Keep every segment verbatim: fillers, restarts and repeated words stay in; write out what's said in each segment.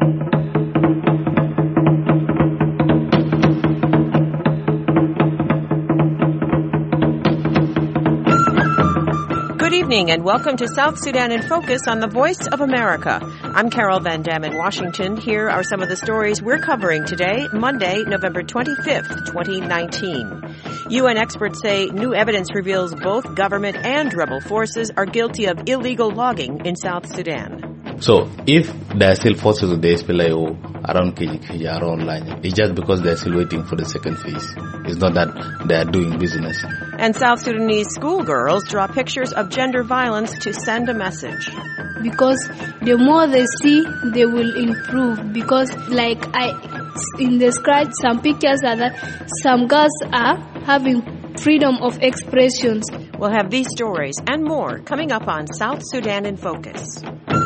Good evening and welcome to South Sudan in Focus on the Voice of America. I'm Carol Van Dam in Washington. Here are some of the stories we're covering today, Monday, November twenty-fifth, twenty nineteen. U N experts say new evidence reveals both government and rebel forces are guilty of illegal logging in South Sudan. So, if there are still forces of the S P L A O around K G K G, around Lanya, it's just because they're still waiting for the second phase. It's not that they are doing business. And South Sudanese schoolgirls draw pictures of gender violence to send a message. Because the more they see, they will improve. Because, like I in described some pictures are that some girls are having freedom of expressions. We'll have these stories and more coming up on South Sudan in Focus.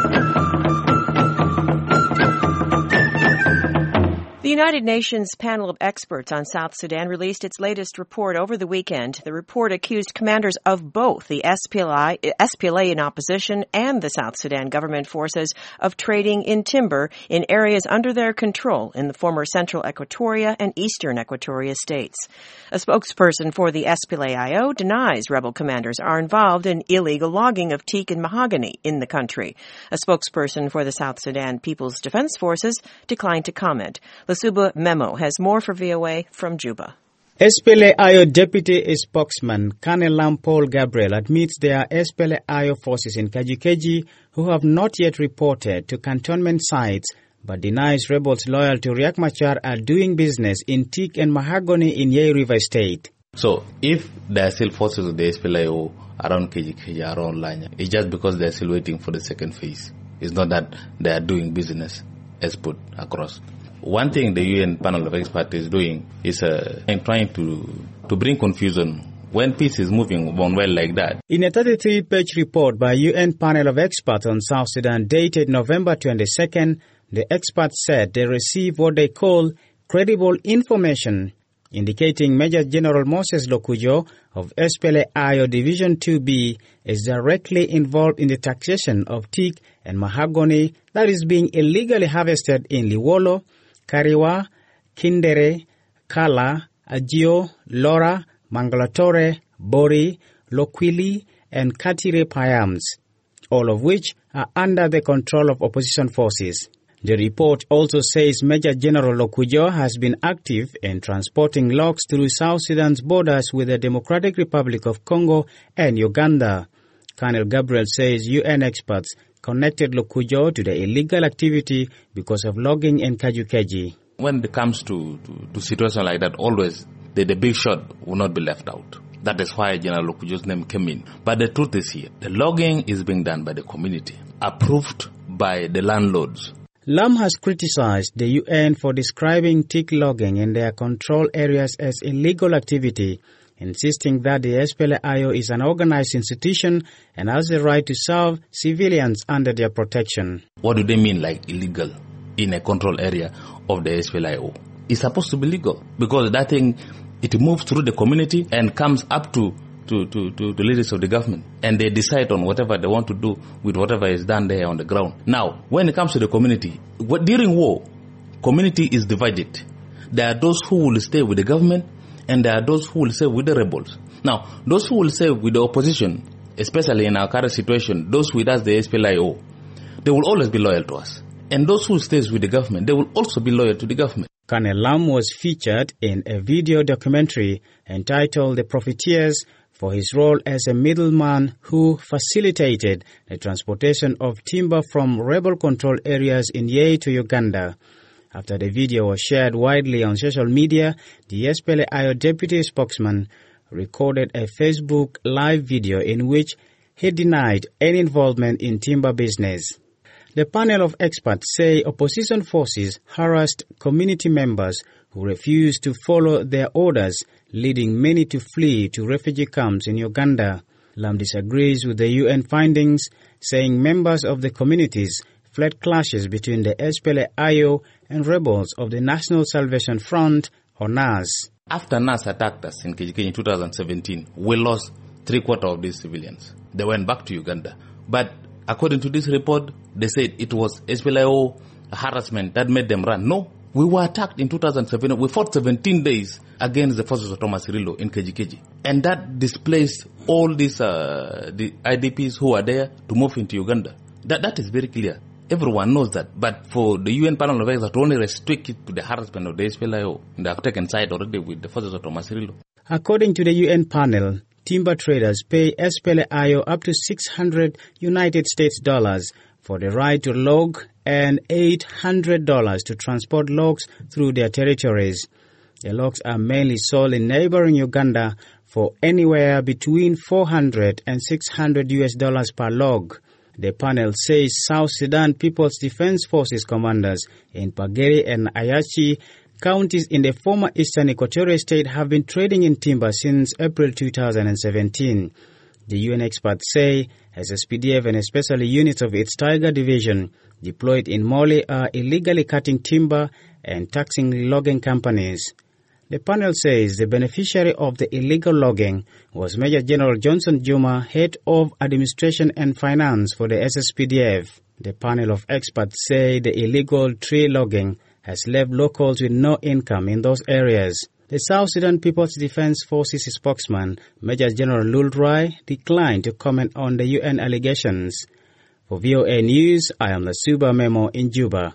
The United Nations panel of experts on South Sudan released its latest report over the weekend. The report accused commanders of both the S P L A, S P L A in opposition and the South Sudan government forces of trading in timber in areas under their control in the former Central Equatoria and Eastern Equatoria states. A spokesperson for the S P L A I O denies rebel commanders are involved in illegal logging of teak and mahogany in the country. A spokesperson for the South Sudan People's Defense Forces declined to comment. Lasuba Memo has more for V O A from Juba. S P L A I O Deputy Spokesman Colonel Paul Gabriel admits there are S P L A I O forces in Kaji-Keji who have not yet reported to cantonment sites, but denies rebels loyal to Riek Machar are doing business in teak and mahogany in Yei River State. So, if there are still forces of the S P L A O around K G K G, around Lanya, it's just because they're still waiting for the second phase. It's not that they are doing business as put across. One thing the U N panel of experts is doing is uh, trying to to bring confusion when peace is moving on well like that. In a thirty-three page report by U N panel of experts on South Sudan dated November twenty-second, the experts said they received what they call credible information indicating Major General Moses Lokujo of S P L A I O Division two B is directly involved in the taxation of teak and mahogany that is being illegally harvested in Liwolo, Kariwa, Kindere, Kala, Ajio, Lora, Mangalatore, Bori, Lokwili, and Katire Payams, all of which are under the control of opposition forces. The report also says Major General Lokujo has been active in transporting logs through South Sudan's borders with the Democratic Republic of Congo and Uganda. Colonel Gabriel says U N experts connected Lokujo to the illegal activity because of logging in Kaji-Keji. When it comes to, to, to situations like that, always the, the big shot will not be left out. That is why General Lokujo's name came in. But the truth is here. The logging is being done by the community, approved by the landlords. Lam has criticized the U N for describing teak logging in their control areas as illegal activity, insisting that the S P L A I O is an organized institution and has the right to serve civilians under their protection. What do they mean like illegal in a control area of the S P L A I O? It's supposed to be legal because that thing, it moves through the community and comes up to, to, to, to the leaders of the government, and they decide on whatever they want to do with whatever is done there on the ground. Now, when it comes to the community, what, during war, community is divided. There are those who will stay with the government, and there are those who will stay with the rebels. Now, those who will stay with the opposition, especially in our current situation, those with us, the S P L A I O, they will always be loyal to us. And those who stay with the government, they will also be loyal to the government. Colonel Lam was featured in a video documentary entitled The Profiteers for his role as a middleman who facilitated the transportation of timber from rebel-controlled areas in Yei to Uganda. After the video was shared widely on social media, the S P L A I O deputy spokesman recorded a Facebook live video in which he denied any involvement in timber business. The panel of experts say opposition forces harassed community members who refused to follow their orders, leading many to flee to refugee camps in Uganda. Lam disagrees with the U N findings, saying members of the communities fled clashes between the S P L A I O and rebels of the National Salvation Front, or N A S. After N A S attacked us in Kijiji in two thousand seventeen, we lost three quarters of these civilians. They went back to Uganda. But according to this report, they said it was S P L A I O harassment that made them run. No. We were attacked in two thousand seven. We fought seventeen days against the forces of Thomas Cirillo in K G K G. And that displaced all these uh, the I D Ps who are there to move into Uganda. That That is very clear. Everyone knows that. But for the U N panel of experts to only restrict it to the harassment of the S P L I O, they have taken side already with the forces of Thomas Cirillo. According to the U N panel, timber traders pay S P L I O up to six hundred United States dollars for the right to log and eight hundred dollars to transport logs through their territories. The logs are mainly sold in neighboring Uganda for anywhere between four hundred and six hundred U S dollars per log. The panel says South Sudan People's Defense Forces commanders in Pagere and Ayachi counties in the former Eastern Equatorial State have been trading in timber since April two thousand seventeen. The U N experts say S S P D F and especially units of its Tiger Division deployed in Mali are illegally cutting timber and taxing logging companies. The panel says the beneficiary of the illegal logging was Major General Johnson Juma, head of administration and finance for the S S P D F. The panel of experts say the illegal tree logging has left locals with no income in those areas. The South Sudan People's Defense Forces spokesman, Major General Lul Rai, declined to comment on the U N allegations. For V O A News, I am Lasuba Memo in Juba.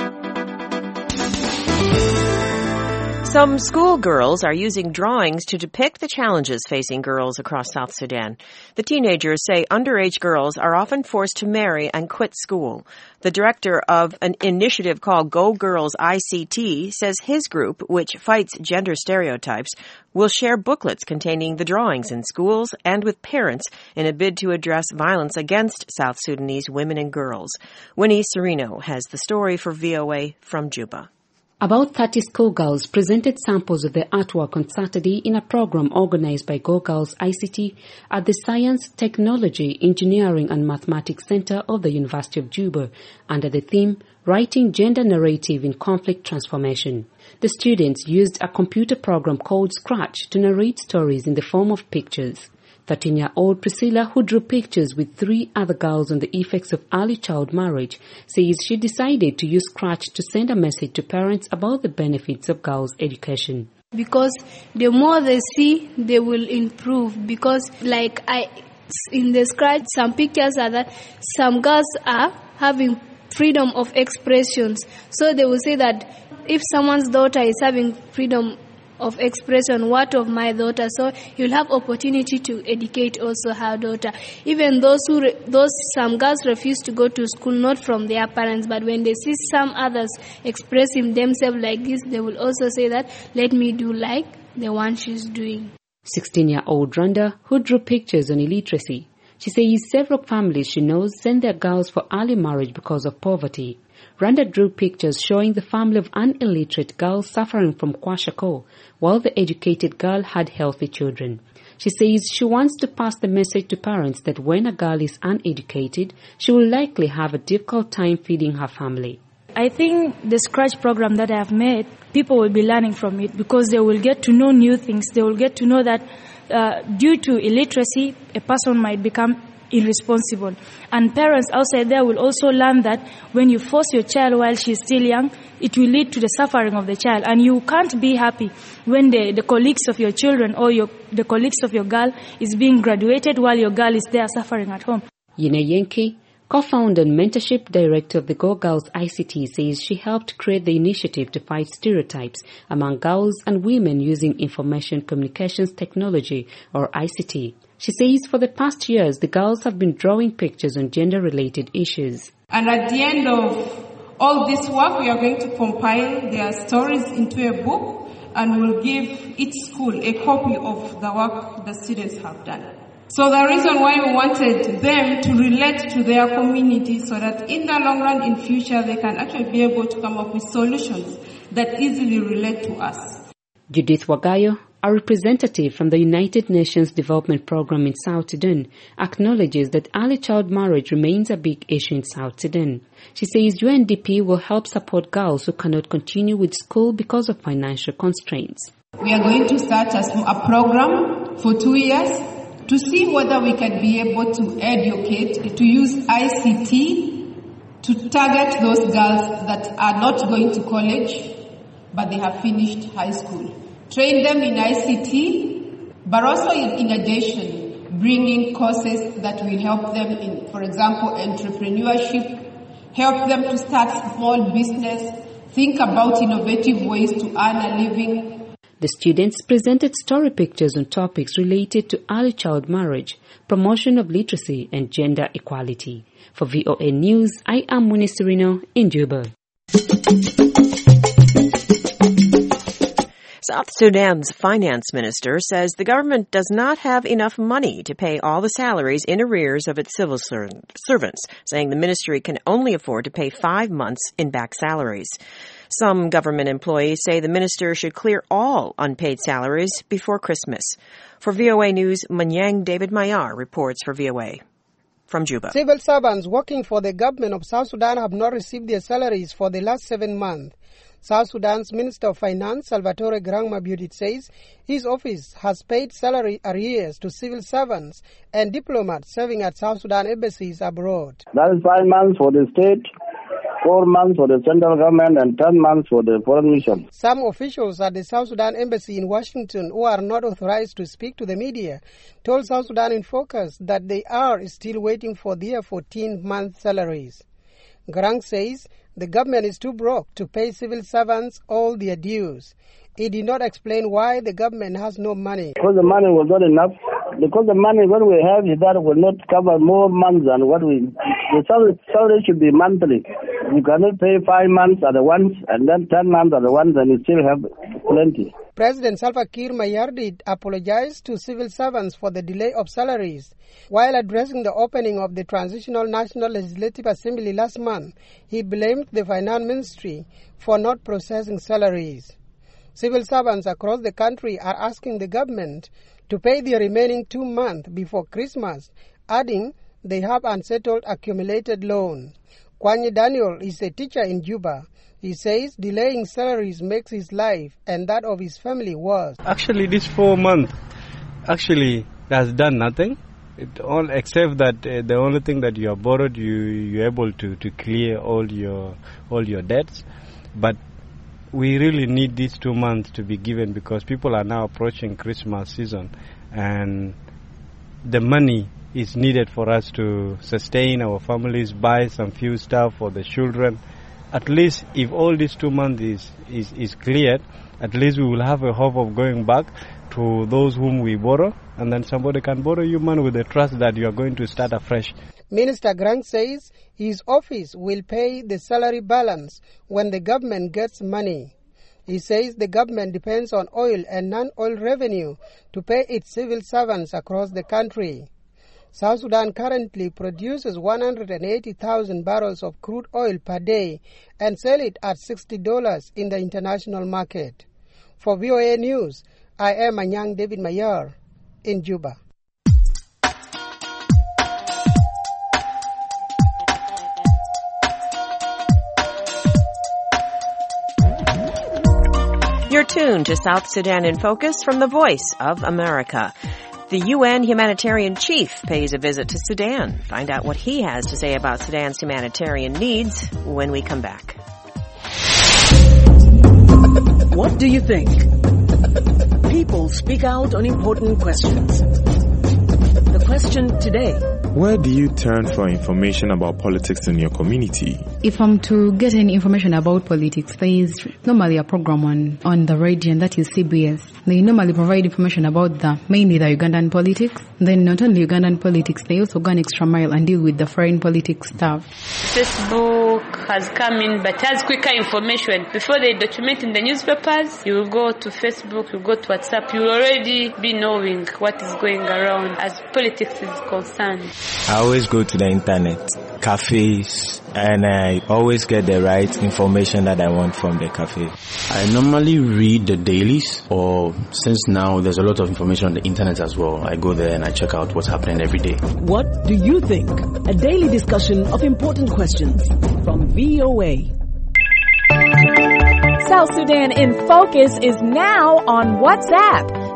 Some schoolgirls are using drawings to depict the challenges facing girls across South Sudan. The teenagers say underage girls are often forced to marry and quit school. The director of an initiative called Go Girls I C T says his group, which fights gender stereotypes, will share booklets containing the drawings in schools and with parents in a bid to address violence against South Sudanese women and girls. Winnie Serino has the story for V O A from Juba. About thirty schoolgirls presented samples of their artwork on Saturday in a program organized by Go Girls I C T at the Science, Technology, Engineering and Mathematics Center of the University of Juba under the theme, Writing Gender Narrative in Conflict Transformation. The students used a computer program called Scratch to narrate stories in the form of pictures. thirteen-year-old Priscilla, who drew pictures with three other girls on the effects of early child marriage, says she decided to use Scratch to send a message to parents about the benefits of girls' education. Because the more they see, they will improve. Because like I, in the Scratch, some pictures are that some girls are having freedom of expressions. So they will say that if someone's daughter is having freedom of expression, what of my daughter? So you'll have opportunity to educate also her daughter. Even those who, re- those some girls refuse to go to school, not from their parents, but when they see some others expressing themselves like this, they will also say that, let me do like the one she's doing. sixteen-year-old Randa, who drew pictures on illiteracy. She says several families she knows send their girls for early marriage because of poverty. Randa drew pictures showing the family of an illiterate girl suffering from kwashiorkor, while the educated girl had healthy children. She says she wants to pass the message to parents that when a girl is uneducated, she will likely have a difficult time feeding her family. I think the Scratch program that I have made, people will be learning from it because they will get to know new things. They will get to know that uh, due to illiteracy, a person might become irresponsible. And parents outside there will also learn that when you force your child while she's still young, it will lead to the suffering of the child. And you can't be happy when the, the colleagues of your children or your, the colleagues of your girl is being graduated while your girl is there suffering at home. Yine Yenke, co-founder and mentorship director of the Go Girls I C T, says she helped create the initiative to fight stereotypes among girls and women using information communications technology, or I C T. She says for the past years, the girls have been drawing pictures on gender-related issues. And at the end of all this work, we are going to compile their stories into a book and we'll give each school a copy of the work the students have done. So the reason why we wanted them to relate to their community so that in the long run, in future, they can actually be able to come up with solutions that easily relate to us. Judith Wagayo, a representative from the United Nations Development Programme in South Sudan, acknowledges that early child marriage remains a big issue in South Sudan. She says U N D P will help support girls who cannot continue with school because of financial constraints. We are going to start a program for two years to see whether we can be able to educate, to use I C T to target those girls that are not going to college, but they have finished high school. Train them in I C T, but also in, in addition, bring in courses that will help them in, for example, entrepreneurship, help them to start small business, think about innovative ways to earn a living. The students presented story pictures on topics related to early child marriage, promotion of literacy, and gender equality. For V O A News, I am Munice Serino in Juba. South Sudan's finance minister says the government does not have enough money to pay all the salaries in arrears of its civil servants, saying the ministry can only afford to pay five months in back salaries. Some government employees say the minister should clear all unpaid salaries before Christmas. For V O A News, Manyang David Mayar reports for V O A from Juba. Civil servants working for the government of South Sudan have not received their salaries for the last seven months. South Sudan's Minister of Finance, Salvatore Garang-Mabiudit, says his office has paid salary arrears to civil servants and diplomats serving at South Sudan embassies abroad. That is five months for the state, four months for the central government, and ten months for the foreign mission. Some officials at the South Sudan embassy in Washington, who are not authorized to speak to the media, told South Sudan in Focus that they are still waiting for their fourteen-month salaries. Garang says the government is too broke to pay civil servants all their dues. He did not explain why the government has no money. Because the money was not enough. Because the money what we have is that will not cover more months than what we... The salary, salary should be monthly. You cannot pay five months at once and then ten months at once and you still have plenty. President Salva Kiir Mayardit apologized to civil servants for the delay of salaries. While addressing the opening of the Transitional National Legislative Assembly last month, he blamed the Finance Ministry for not processing salaries. Civil servants across the country are asking the government to pay the remaining two months before Christmas, adding they have unsettled accumulated loans. Kwanye Daniel is a teacher in Juba. He says delaying salaries makes his life and that of his family worse. Actually, this four months actually has done nothing. It all except that uh, the only thing that you have borrowed, you you're able to, to clear all your all your debts. But we really need these two months to be given because people are now approaching Christmas season, and the money is needed for us to sustain our families, buy some few stuff for the children. At least if all these two months is, is, is cleared, at least we will have a hope of going back to those whom we borrow, and then somebody can borrow you money with the trust that you are going to start afresh. Minister Grant says his office will pay the salary balance when the government gets money. He says the government depends on oil and non-oil revenue to pay its civil servants across the country. South Sudan currently produces one hundred eighty thousand barrels of crude oil per day and sell it at sixty dollars in the international market. For V O A News, I am Manyang David Mayar in Juba. You're tuned to South Sudan in Focus from the Voice of America. The U N humanitarian chief pays a visit to Sudan. Find out what he has to say about Sudan's humanitarian needs when we come back. What do you think? People speak out on important questions. The question today: where do you turn for information about politics in your community? If I'm to get any information about politics, there is normally a program on, on the radio, and that is C B S. They normally provide information about the mainly the Ugandan politics. Then not only Ugandan politics, they also go an extra mile and deal with the foreign politics stuff. Facebook has come in but has quicker information. Before they document in the newspapers, you will go to Facebook, you will go to WhatsApp, you will already be knowing what is going around as politics is concerned. I always go to the internet, cafes, and I always get the right information that I want from the cafe. I normally read the dailies, or since now there's a lot of information on the internet as well, I go there and I check out what's happening every day. What do you think? A daily discussion of important questions from V O A. South Sudan in Focus is now on WhatsApp.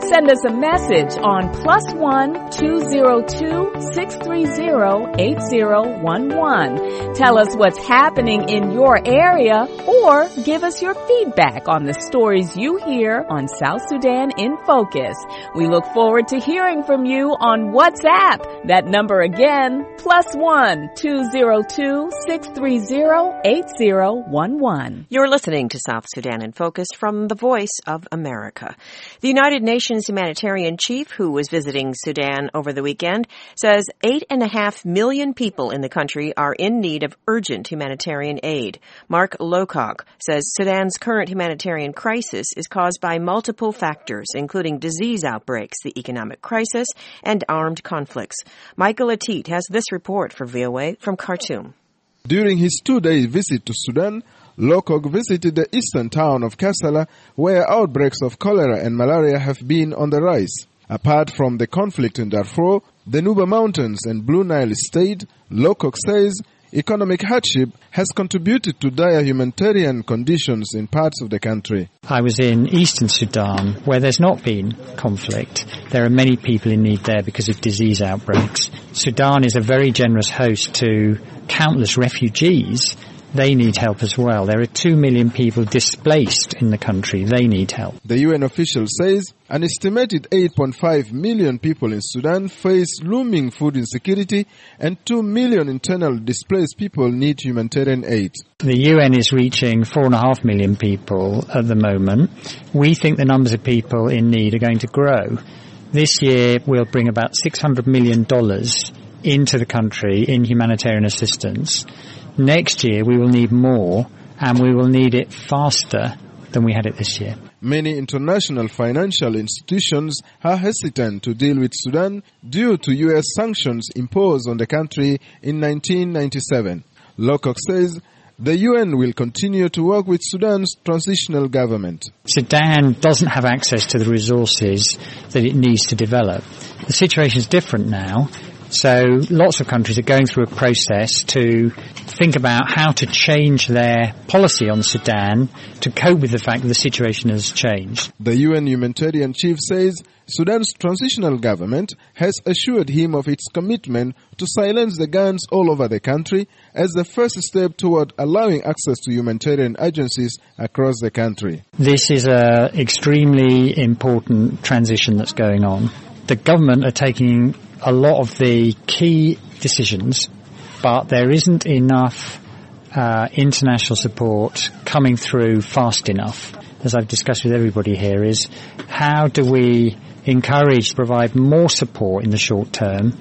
Send us a message on plus one two zero two six three zero eight zero one one. Tell us what's happening in your area or give us your feedback on the stories you hear on South Sudan in Focus. We look forward to hearing from you on WhatsApp. That number again, plus one two zero two six three zero eight zero one one. You're listening to South Sudan in Focus from the Voice of America. The United Nations humanitarian chief who was visiting Sudan over the weekend says eight and a half million people in the country are in need of urgent humanitarian aid. Mark Lowcock says Sudan's current humanitarian crisis is caused by multiple factors, including disease outbreaks, the economic crisis, and armed conflicts. Michael Atit has this report for V O A from Khartoum. During his two-day visit to Sudan, Lowcock visited the eastern town of Kassala, where outbreaks of cholera and malaria have been on the rise. Apart from the conflict in Darfur, the Nuba Mountains and Blue Nile State, Lowcock says economic hardship has contributed to dire humanitarian conditions in parts of the country. I was in eastern Sudan, where there's not been conflict. There are many people in need there because of disease outbreaks. Sudan is a very generous host to countless refugees. They need help as well. There are two million people displaced in the country. They need help. The U N official says an estimated eight point five million people in Sudan face looming food insecurity and two million internally displaced people need humanitarian aid. The U N is reaching four and a half million people at the moment. We think the numbers of people in need are going to grow. This year we'll bring about six hundred million dollars into the country in humanitarian assistance. Next year we will need more, and we will need it faster than we had it this year. Many international financial institutions are hesitant to deal with Sudan due to U S sanctions imposed on the country in nineteen ninety-seven. Lowcock says the U N will continue to work with Sudan's transitional government. Sudan doesn't have access to the resources that it needs to develop. The situation is different now. So lots of countries are going through a process to think about how to change their policy on Sudan to cope with the fact that the situation has changed. The U N humanitarian chief says Sudan's transitional government has assured him of its commitment to silence the guns all over the country as the first step toward allowing access to humanitarian agencies across the country. This is an extremely important transition that's going on. The government are taking a lot of the key decisions, but there isn't enough uh, international support coming through fast enough. As I've discussed with everybody here, is how do we encourage to provide more support in the short term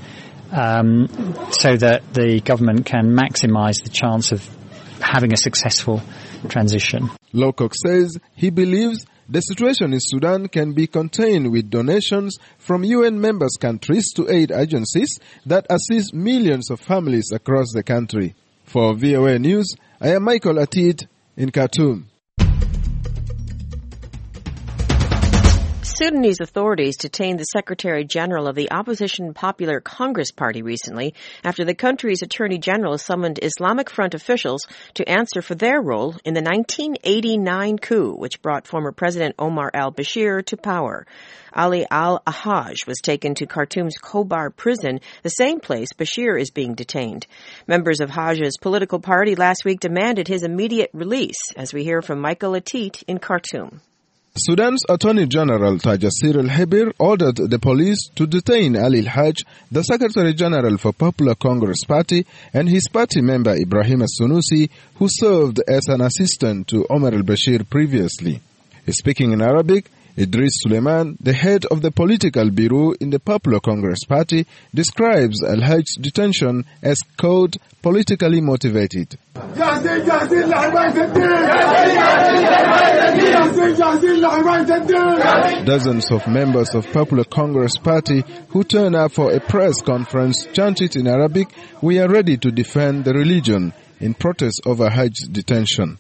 um, so that the government can maximise the chance of having a successful transition. Lowcock says he believes the situation in Sudan can be contained with donations from U N members countries to aid agencies that assist millions of families across the country. For V O A News, I am Michael Atit in Khartoum. Sudanese authorities detained the Secretary General of the opposition Popular Congress Party recently after the country's Attorney General summoned Islamic Front officials to answer for their role in the nineteen eighty-nine coup, which brought former President Omar al-Bashir to power. Ali al-Ahaj was taken to Khartoum's Khobar prison, the same place Bashir is being detained. Members of Haj's political party last week demanded his immediate release, as we hear from Michael Atit in Khartoum. Sudan's Attorney General Tajasir al-Hebir ordered the police to detain Ali al-Haj, the Secretary General for Popular Congress Party, and his party member Ibrahim al-Sunusi, who served as an assistant to Omar al-Bashir previously. Speaking in Arabic, Idris Suleiman, the head of the political bureau in the Popular Congress Party, describes al-Haj's detention as, quote, politically motivated. Dozens of members of Popular Congress Party who turned up for a press conference chanted in Arabic, "We are ready to defend the religion," in protest over Haj's detention.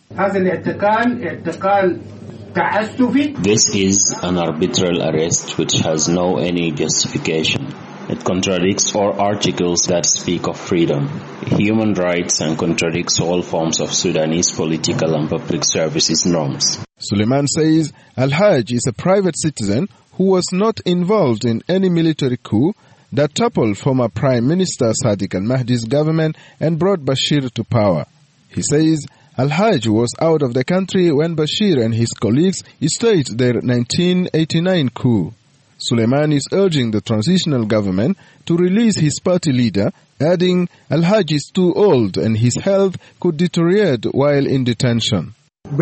This is an arbitrary arrest which has no any justification. It contradicts all articles that speak of freedom, human rights, and contradicts all forms of Sudanese political and public services norms. Suleiman says al-Haj is a private citizen who was not involved in any military coup that toppled former Prime Minister Sadiq al-Mahdi's government and brought Bashir to power. He says Al-Haj was out of the country when Bashir and his colleagues staged their nineteen eighty-nine coup. Suleiman is urging the transitional government to release his party leader, adding Al-Haj is too old and his health could deteriorate while in detention.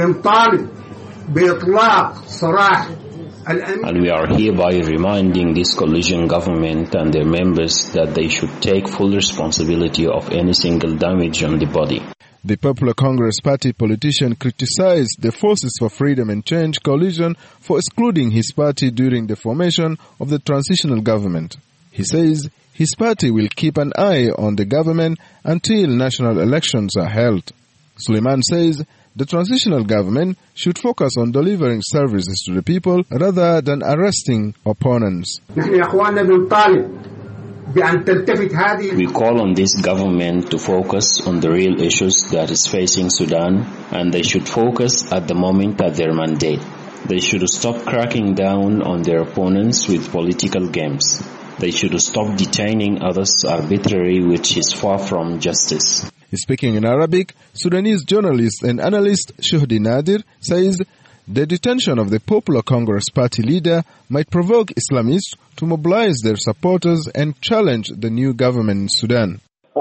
And we are hereby reminding this coalition government and their members that they should take full responsibility of any single damage on the body. The Popular Congress Party politician criticized the Forces for Freedom and Change coalition for excluding his party during the formation of the transitional government. He says his party will keep an eye on the government until national elections are held. Suleiman says the transitional government should focus on delivering services to the people rather than arresting opponents. We call on this government to focus on the real issues that is facing Sudan, and they should focus at the moment at their mandate. They should stop cracking down on their opponents with political games. They should stop detaining others arbitrarily, which is far from justice. Speaking in Arabic, Sudanese journalist and analyst Shuhdi Nadir says the detention of the Popular Congress Party leader might provoke Islamists to mobilize their supporters and challenge the new government in Sudan.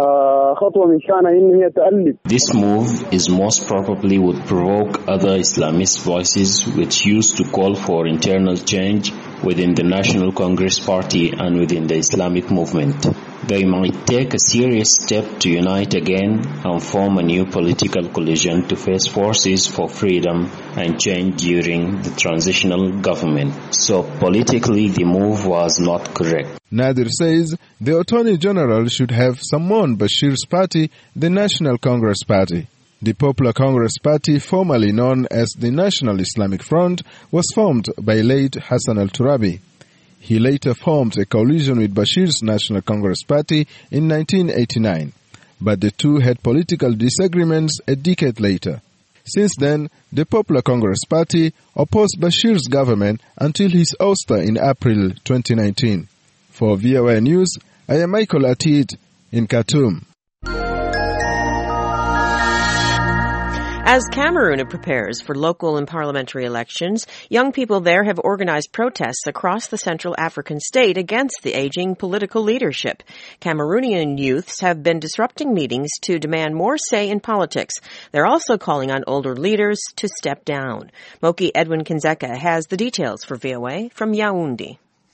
This move is most probably would provoke other Islamist voices which used to call for internal change within the National Congress Party and within the Islamic movement. They might take a serious step to unite again and form a new political coalition to face forces for freedom and change during the transitional government. So politically the move was not correct. Nadir says the Attorney General should have summoned Bashir's party, the National Congress Party. The Popular Congress Party, formerly known as the National Islamic Front, was formed by late Hassan al-Turabi. He later formed a coalition with Bashir's National Congress Party in nineteen eighty-nine, but the two had political disagreements a decade later. Since then, the Popular Congress Party opposed Bashir's government until his ouster in April twenty nineteen. For V O A News, I am Michael Atid in Khartoum. As Cameroon prepares for local and parliamentary elections, young people there have organized protests across the Central African state against the aging political leadership. Cameroonian youths have been disrupting meetings to demand more say in politics. They're also calling on older leaders to step down. Moki Edwin Kinzeka has the details for V O A from Yaoundé.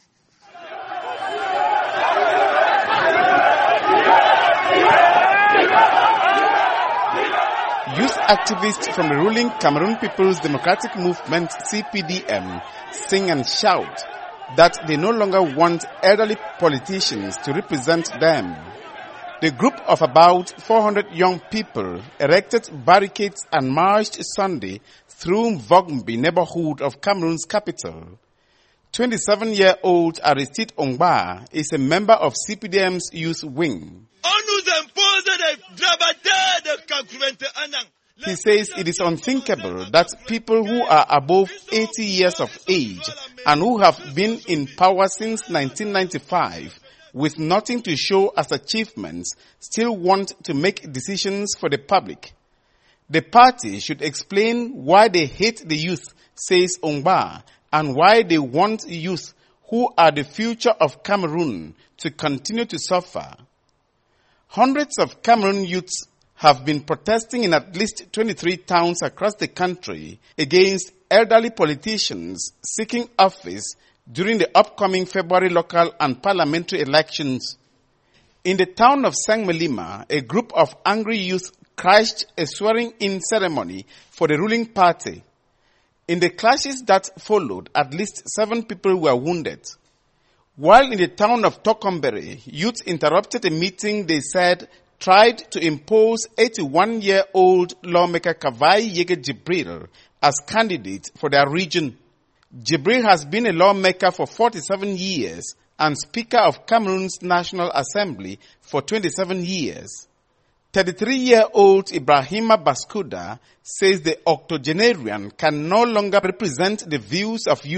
Youth activists from the ruling Cameroon People's Democratic Movement, C P D M, sing and shout that they no longer want elderly politicians to represent them. The group of about four hundred young people erected barricades and marched Sunday through Vogmbi neighborhood of Cameroon's capital. twenty-seven-year-old Aristide Ongba is a member of C P D M's youth wing. He says it is unthinkable that people who are above eighty years of age and who have been in power since nineteen ninety-five with nothing to show as achievements still want to make decisions for the public. The party should explain why they hate the youth, says Ongba, and why they want youth who are the future of Cameroon to continue to suffer. Hundreds of Cameroon youths have been protesting in at least twenty-three towns across the country against elderly politicians seeking office during the upcoming February local and parliamentary elections. In the town of Sangmelima, a group of angry youth crashed a swearing-in ceremony for the ruling party. In the clashes that followed, at least seven people were wounded. While in the town of Tokombere, youth interrupted a meeting they said tried to impose eighty-one-year-old lawmaker Kavai Yege Jibril as candidate for their region. Jibril has been a lawmaker for forty-seven years and Speaker of Cameroon's National Assembly for twenty-seven years. thirty-three-year-old Ibrahima Baskuda says the octogenarian can no longer represent the views of youth.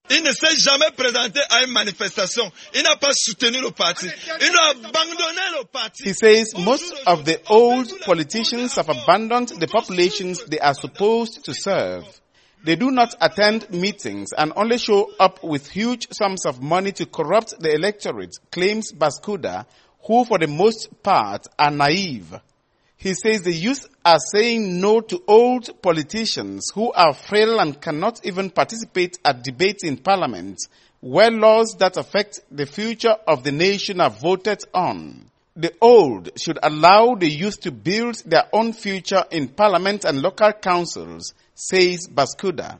Il ne s'est jamais présenté à une manifestation. Il n'a pas soutenu le parti. Il a abandonné le parti. He says most of the old politicians have abandoned the populations they are supposed to serve. They do not attend meetings and only show up with huge sums of money to corrupt the electorate, claims Baskuda, who for the most part are naive. He says the youth are saying no to old politicians who are frail and cannot even participate at debates in parliament, where laws that affect the future of the nation are voted on. The old should allow the youth to build their own future in parliament and local councils, says Baskuda.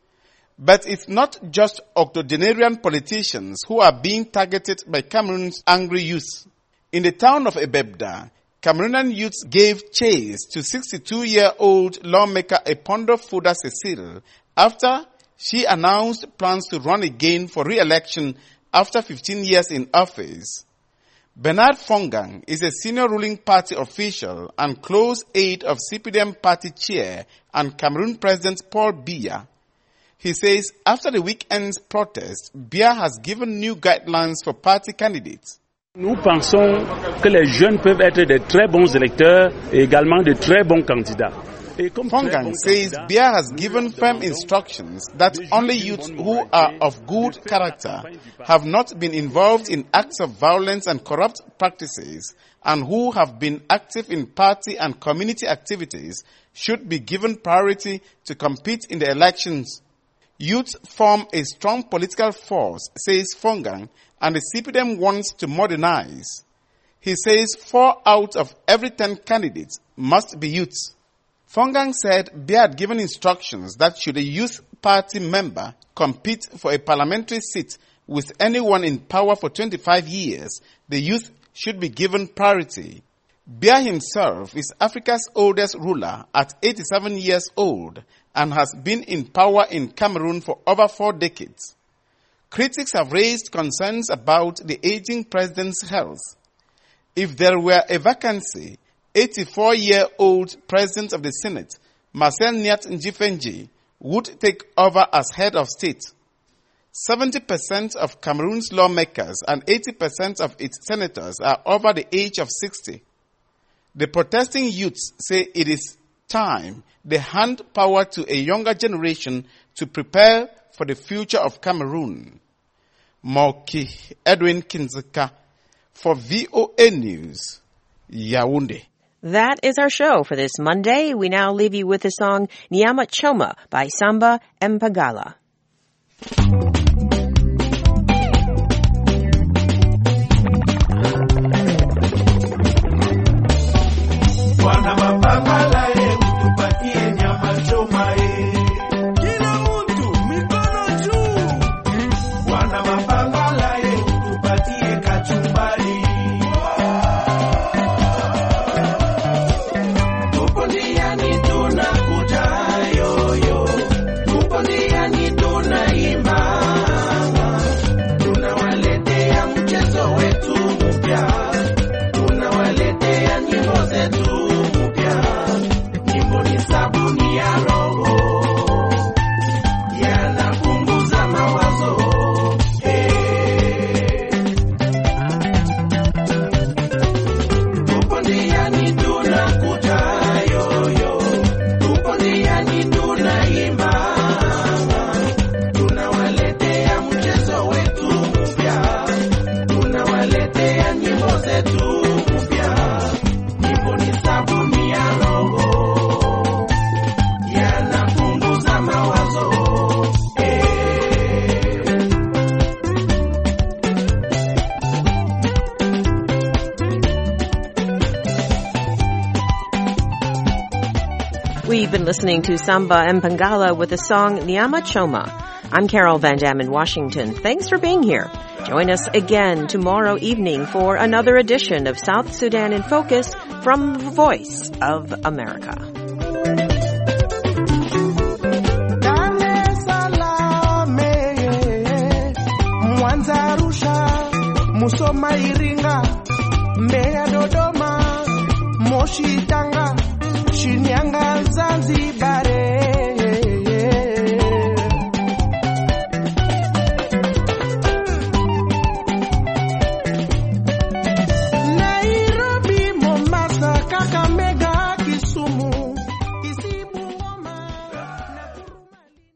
But it's not just octogenarian politicians who are being targeted by Cameroon's angry youth. In the town of Ebebda, Cameroonian youths gave chase to sixty-two-year-old lawmaker Epondo Fuda Cecile after she announced plans to run again for re-election after fifteen years in office. Bernard Fongang is a senior ruling party official and close aide of C P D M party chair and Cameroon President Paul Biya. He says after the weekend's protest, Biya has given new guidelines for party candidates. Nous pensons que les jeunes peuvent être de très bons électeurs et également de très bons candidats. Fongang says Biya has given firm instructions that only youths who are of good character, have not been involved in acts of violence and corrupt practices, and who have been active in party and community activities should be given priority to compete in the elections. Youth form a strong political force, says Fongang, and the C P D M wants to modernize. He says four out of every ten candidates must be youths. Fongang said Biya had given instructions that should a youth party member compete for a parliamentary seat with anyone in power for twenty-five years, the youth should be given priority. Biya himself is Africa's oldest ruler at eighty-seven years old and has been in power in Cameroon for over four decades. Critics have raised concerns about the aging president's health. If there were a vacancy, eighty-four-year-old president of the Senate, Marcel Nyat Njifenji, would take over as head of state. seventy percent of Cameroon's lawmakers and eighty percent of its senators are over the age of sixty. The protesting youths say it is time they hand power to a younger generation to prepare for the future of Cameroon. Moki Edwin Kinzika for V O A News, Yaoundé. That is our show for this Monday. We now leave you with the song Nyama Choma by Samba Mpangala. We've been listening to Samba Mpangala with the song Nyama Choma. I'm Carol Van Dam in Washington. Thanks for being here. Join us again tomorrow evening for another edition of South Sudan in Focus from the Voice of America. Musoma